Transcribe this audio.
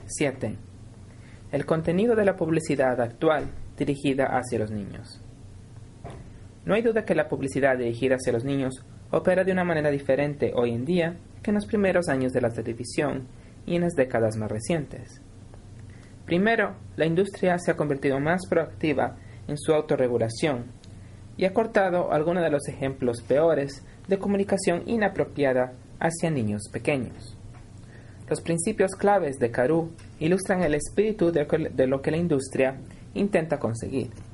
7. El contenido de la publicidad actual dirigida hacia los niños. No hay duda que la publicidad dirigida hacia los niños opera de una manera diferente hoy en día que en los primeros años de la televisión y en las décadas más recientes. Primero, la industria se ha convertido más proactiva en su autorregulación y ha cortado algunos de los ejemplos peores de comunicación inapropiada hacia niños pequeños. Los principios claves de Karou ilustran el espíritu de lo que la industria intenta conseguir.